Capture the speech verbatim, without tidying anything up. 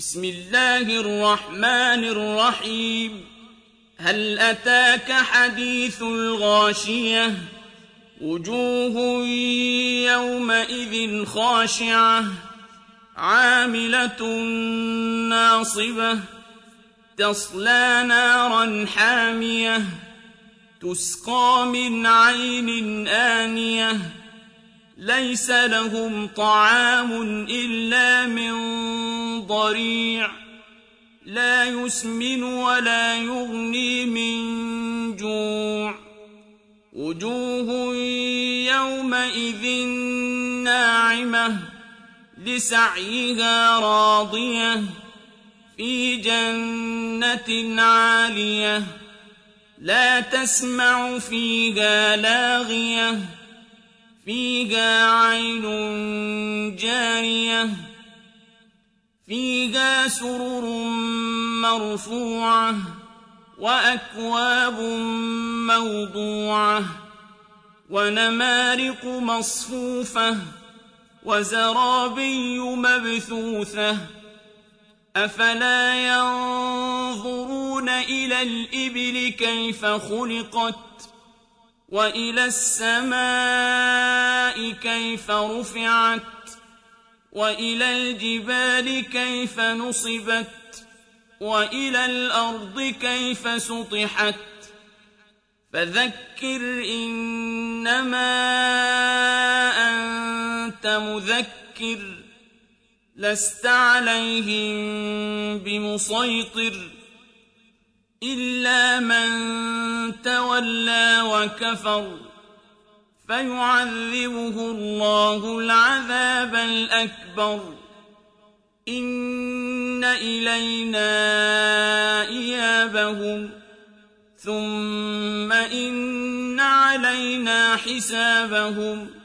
بسم الله الرحمن الرحيم هل أتاك حديث الغاشية وجوه يومئذ خاشعة عاملة ناصبة تصلى نارا حامية تسقى من عين آنية ليس لهم طعام إلا من ضريع لا يسمن ولا يغني من جوع وجوه يومئذ ناعمة لسعيها راضية في جنة عالية لا تسمع فيها لاغية فيها عين جارية فيها سرر مرفوعة وأكواب موضوعة ونمارق مصفوفة وزرابي مبثوثة أفلا ينظرون إلى الإبل كيف خلقت وإلى السماء كيف رفعت وإلى الجبال كيف نصبت وإلى الأرض كيف سطحت فذكر إنما أنت مذكر لست عليهم بمسيطر إلا من تولى وكفر فيعذبه الله العذاب الأكبر إن إلينا إيابهم ثم إن علينا حسابهم